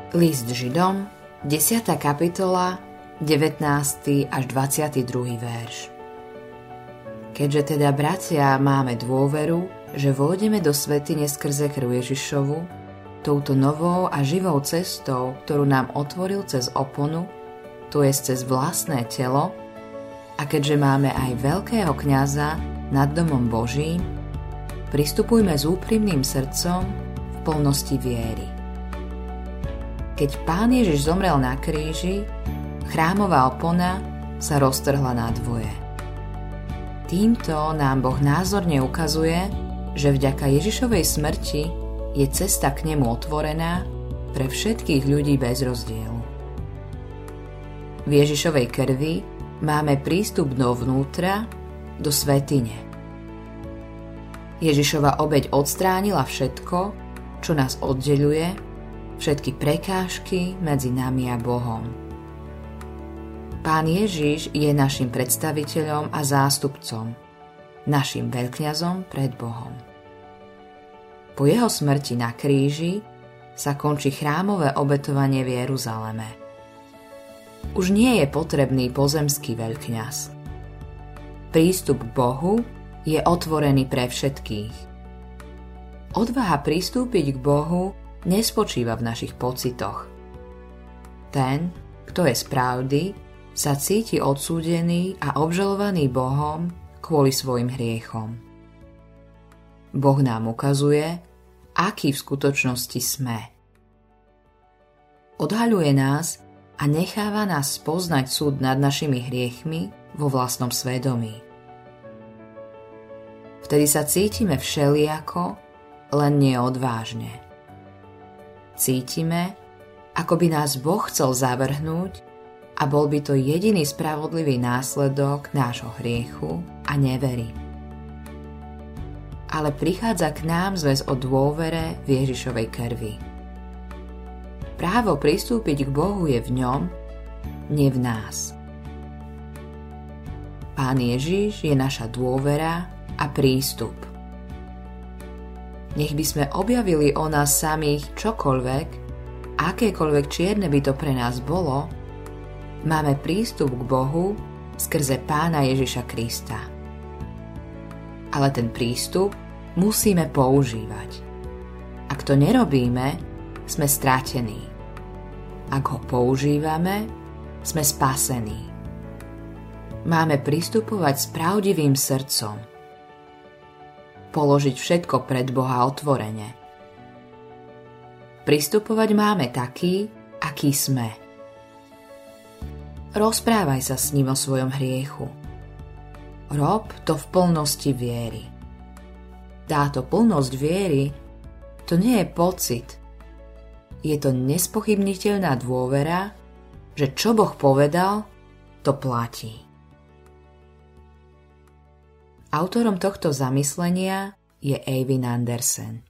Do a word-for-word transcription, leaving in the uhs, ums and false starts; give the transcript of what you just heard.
List Židom, desiata kapitola, devätnásty až dvadsiaty druhý verš. Keďže teda, bratia, máme dôveru, že vôjdeme do svätyne skrze krv Ježišovu, touto novou a živou cestou, ktorú nám otvoril cez oponu, to je cez vlastné telo, a keďže máme aj veľkého kňaza nad domom Božím, pristupujme s úprimným srdcom v plnosti viery. Keď Pán Ježiš zomrel na kríži, chrámová opona sa roztrhla na dvoje. Týmto nám Boh názorne ukazuje, že vďaka Ježišovej smrti je cesta k nemu otvorená pre všetkých ľudí bez rozdielu. V Ježišovej krvi máme prístup dovnútra, do svätyne. Ježišova obeť odstránila všetko, čo nás oddeľuje, všetky prekážky medzi nami a Bohom. Pán Ježiš je našim predstaviteľom a zástupcom, našim veľkňazom pred Bohom. Po jeho smrti na kríži sa končí chrámové obetovanie v Jeruzaleme. Už nie je potrebný pozemský veľkňaz. Prístup k Bohu je otvorený pre všetkých. Odvaha pristúpiť k Bohu nespočíva v našich pocitoch. Ten, kto je z pravdy, sa cíti odsúdený a obžalovaný Bohom kvôli svojim hriechom. Boh nám ukazuje, aký v skutočnosti sme. Odhaľuje nás a necháva nás spoznať súd nad našimi hriechmi vo vlastnom svedomí. Vtedy sa cítime všelijako, len nie odvážne. Cítime, ako by nás Boh chcel zavrhnúť a bol by to jediný spravodlivý následok nášho hriechu a nevery. Ale prichádza k nám zväz o dôvere v Ježišovej krvi. Právo pristúpiť k Bohu je v ňom, nie v nás. Pán Ježiš je naša dôvera a prístup. Nech by sme objavili o nás samých čokoľvek, akékoľvek čierne by to pre nás bolo, máme prístup k Bohu skrze Pána Ježiša Krista. Ale ten prístup musíme používať. Ak to nerobíme, sme stratení. Ak ho používame, sme spasení. Máme pristupovať s pravdivým srdcom. Položiť všetko pred Boha otvorene. Pristupovať máme taký, aký sme. Rozprávaj sa s ním o svojom hriechu. Rob to v plnosti viery. Táto plnosť viery, to nie je pocit. Je to nespochybniteľná dôvera, že čo Boh povedal, to platí. Autorom tohto zamyslenia je Eivind Andersen.